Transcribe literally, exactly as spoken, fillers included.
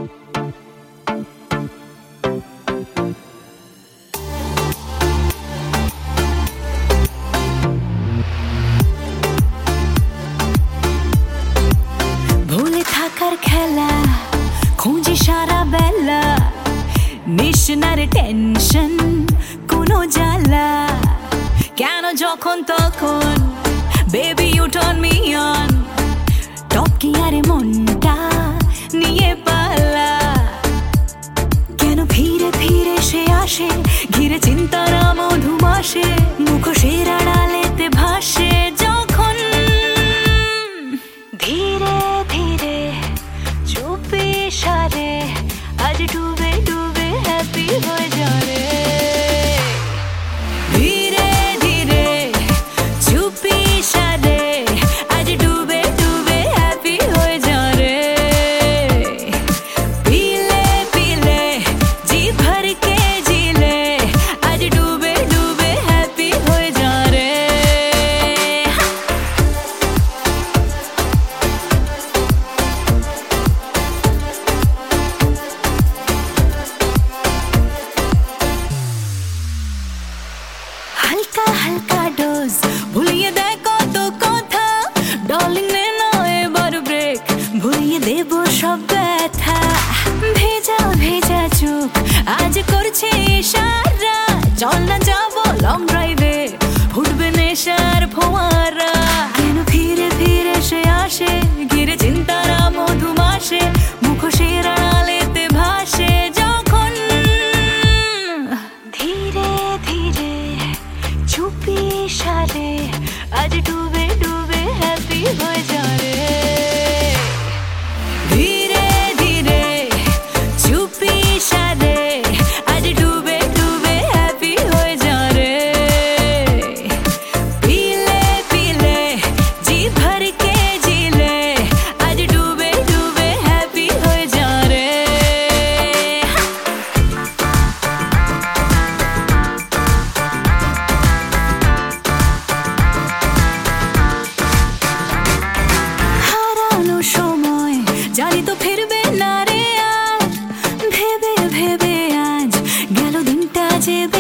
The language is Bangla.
ভুলে থাকার খেলা খুঁজি সারা বেলা, নিশানার টেনশন কোনো জ্বালা কেন যখন তখন baby you turn me on, top গিয়ারে মনটা নিয়ে পালা, কেন ফিরে ফিরে সে আসে ঘিরে চিন্তার মধুমাসে, মুখোশের আড়ালেতে ভাসে যখন ধীরে ধীরে চুপি সারে আজ ডুবে ডুবে হ্যাপি হয়ে যাবে, ধীরে ধীরে চুপি সারে আজ ডুবে ডুবে হ্যাপি হয়ে যাবে, পিলে পিলে জি ভর কে জিলে আজ ডুবে ডুবে হ্যাপি হয়ে যাবে। হালকা হালকা ডোজ ভুলিয়ে দেয় কত কথা, ডার্লিং নে না এবার ব্রেক, ভুলিয়ে দেব সব ব্যথা, ভেজা ভেজা চোখ আজ করছে ইশারা, চল না যাবো লং ড্রাইভে ফুটবে নেশার ফোয়ারা, কেন ফিরে ফিরে সে আসে ঘিরে চিন্তার মধুমাসে, মুখোশের আড়ালেতে ভাসে যখন ধীরে ধীরে চুপি সারে আজ ডুবে ডুবে হ্যাপি হয়ে যাবে, ধীরে ধীরে চুপি সারে আজ ডুবে ডুবে হ্যাপি হয়ে যাবে, পিলে পিলে জি ভর কে জিলে আজ ডুবে ডুবে হ্যাপি হয়ে যাবে। হারানো সময় জানি তো ফিরবে না রে আর, ভেবে ভেবে আজ গেল দিনটা যে